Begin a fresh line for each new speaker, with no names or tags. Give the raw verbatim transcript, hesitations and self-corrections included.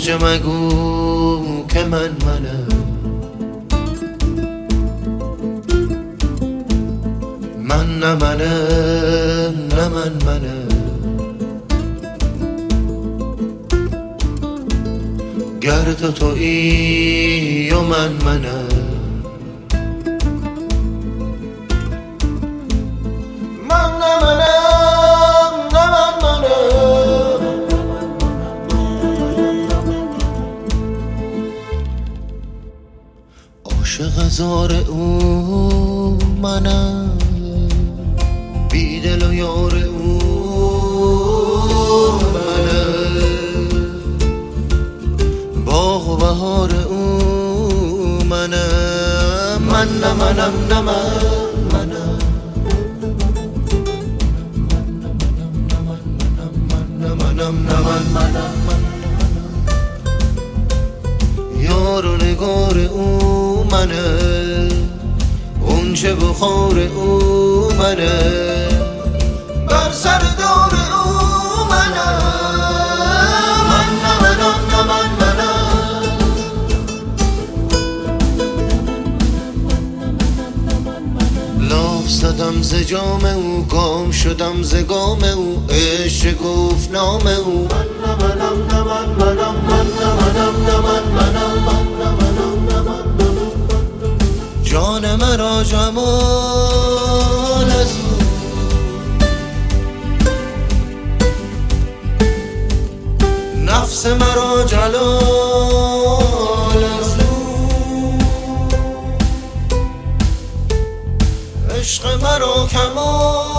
موج مگو که من منم، من نه منم نه من منم. گر تو تویی و من منم، من نه منم نه من منم. عاشق هزار او منم، بی دل و یار او منم، باغ و بهار او منم، من نه منم نه من منم. منم نه من منم، یار و نگار او منه، اون چه بخار او منه، بر سر دار او منه، من نه منم نه من منم. لاف زدم ز جام او، گام شدم ز گام او، عشق گفت نام او، من نه منم نه من منم، من نه منم نه من منم، من نه منم نه من منم. جان مرا جمال از او، نفس مرا جلال از او، عشق مرا کمال